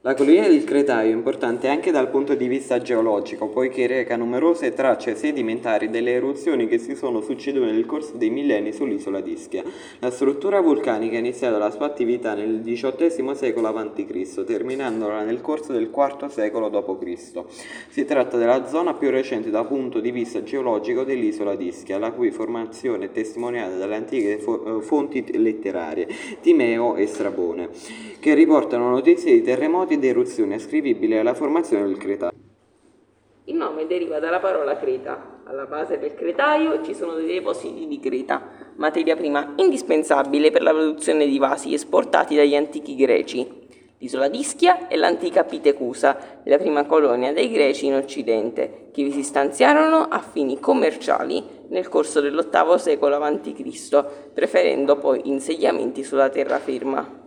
La collina del Cretaio è importante anche dal punto di vista geologico, poiché reca numerose tracce sedimentari delle eruzioni che si sono succedute nel corso dei millenni sull'isola di Ischia. La struttura vulcanica ha iniziato la sua attività nel XVIII secolo a.C., terminandola nel corso del IV secolo d.C. Si tratta della zona più recente dal punto di vista geologico dell'isola di Ischia, la cui formazione è testimoniata dalle antiche fonti letterarie, Timeo e Strabone, che riportano notizie di terremoti ed eruzioni ascrivibili alla formazione del Cretaio. Il nome deriva dalla parola creta. Alla base del cretaio ci sono dei depositi di creta, materia prima indispensabile per la produzione di vasi esportati dagli antichi greci. L'isola di Ischia è l'antica Pitecusa, la prima colonia dei greci in Occidente, che vi si stanziarono a fini commerciali nel corso dell'VIII secolo a.C., preferendo poi insediamenti sulla terraferma.